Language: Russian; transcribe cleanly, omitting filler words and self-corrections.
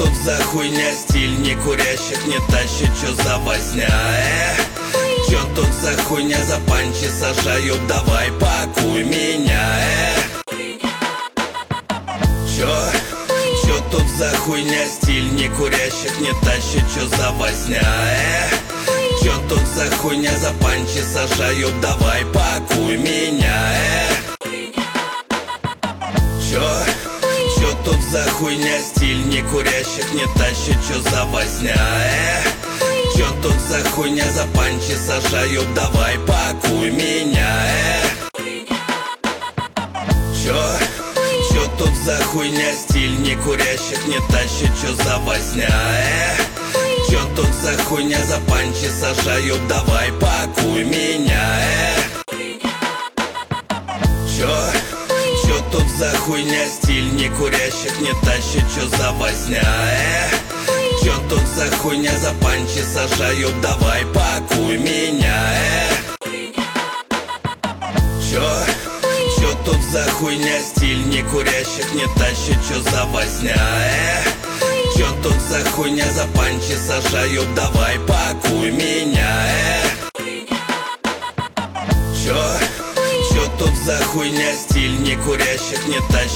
тут за хуйня, стиль не курящих не тащит, чё за возня, Чё тут за хуйня, за панчи сажают, давай пакуй меня, Чё тут за хуйня, стиль не курящих не тащит, чё за возня, Чё тут за хуйня, за панчи сажают, давай пакуй меня, Чё тут за хуйня, стиль не курящих не тащит, чё за возня, Чё тут за хуйня, за панчи сажают, давай пакуй меня, Чё тут за хуйня, стиль не курящих не тащит, чё за возня, Чё тут за хуйня, за панчи сажают, давай пакуй меня, Чё тут за хуйня, стиль не курящих не тащит, чё за возня, Чё тут за хуйня, за панчи сажают, давай пакуй меня, Чё тут за хуйня, стиль не курящих не тащит, чё за возня, Чё тут за хуйня, за панчи сажают, давай пакуй меня, Чё тут за хуйня, стиль не курящих не тащит.